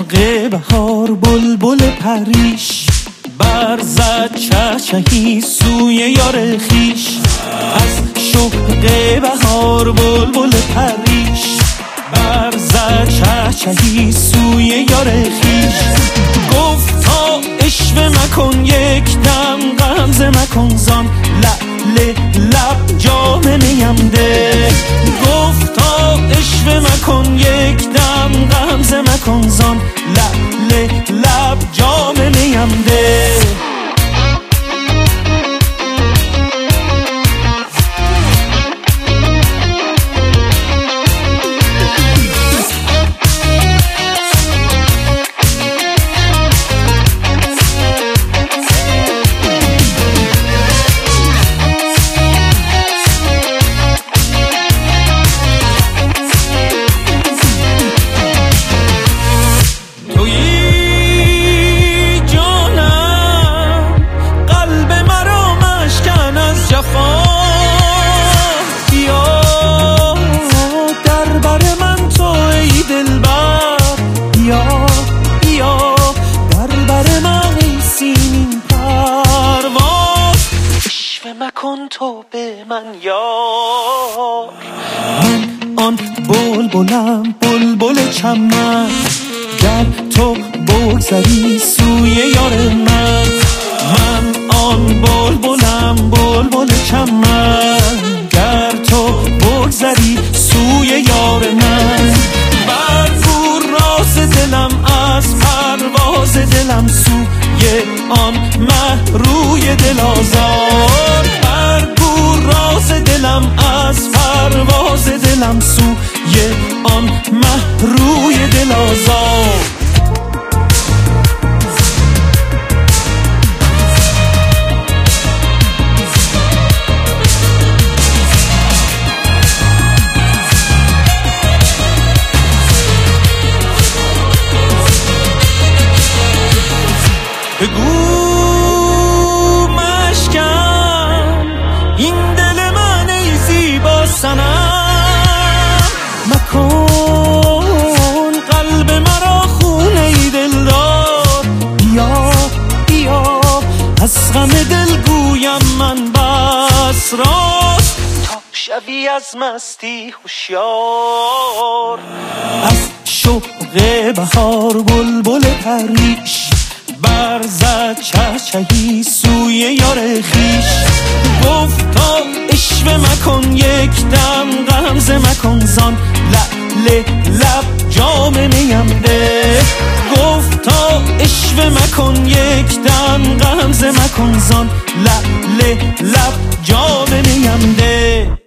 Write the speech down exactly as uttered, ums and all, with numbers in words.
بهار بلبل پریش برزد چهچهی سوی یار خیش. از شوق بهار بلبل پریش برزد چهچهی سوی یار خیش. گفت تا عشوه مکن یک دم غمزه مکن زان لعل لب جام میم ده. گفت تا عشوه مکن یک دم غمزه مکن زان لعل لب جام میم ده. مکن تو به من یار. من آن بلبلم بلبل چمن گر تو بگذری سوی یار من. من آن بلبلم بلبل چمن گر تو بگذری سوی یار من. برگو راز دلم از پرواز دلم سوی آن مه روی دل آزار. برگو راز دلم از پرواز دلم سوی آن مه روی دل آزار. بگو مشکن این دل من ای زیبا صنم. مکن قلب مرا خونه ای دلدار. بیا بیا از غم دل گویم من بس راست تا شوی از مستی هوشیار. از شوق بهار بلبل پریش برزد چهچهی سوی یار خیش. گفت تا عشوه مکن یک دم غمزه مکن زان لعل لب جام میم ده. گفت تا عشوه مکن یک دم غمزه مکن زان لعل لب جام میم ده.